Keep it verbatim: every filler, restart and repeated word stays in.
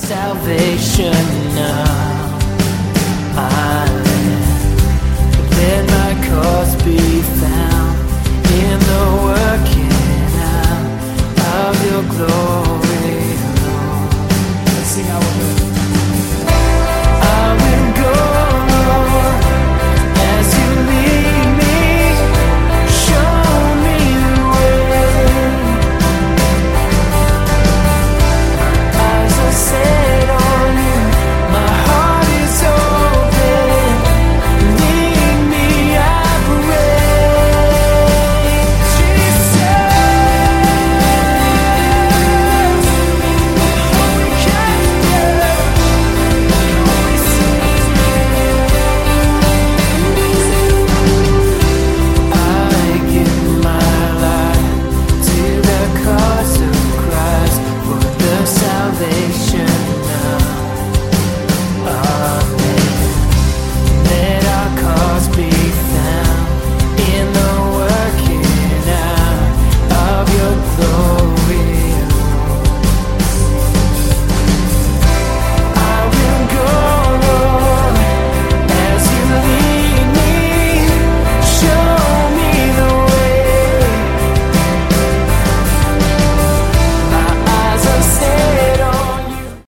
salvation now. I live, let my cause be found in the working out of your glory, Lord. Let's sing our